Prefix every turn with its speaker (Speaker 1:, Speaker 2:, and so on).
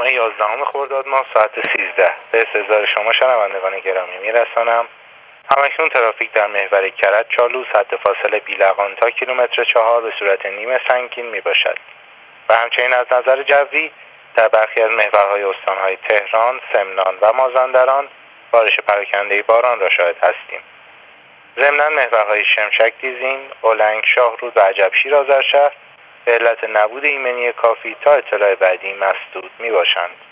Speaker 1: 11 خرداد ماه ساعت 13 به استحضار شما شنوندگان گرامی میرسانم. همکنون ترافیک در محور کرج چالوس حد فاصله بیلقان تا کیلومتر 4 به صورت نیمه سنگین می باشد و همچنین از نظر جوی در برخی از محورهای استانهای تهران، سمنان و مازندران بارش پراکنده باران را شاهد هستیم. ضمناً محورهای شمشک دیزین، اولنگ، شاهرود و عجبشیر آذرشهر به علت نبود ایمنی کافی تا اطلاع بعدی مسدود می باشند.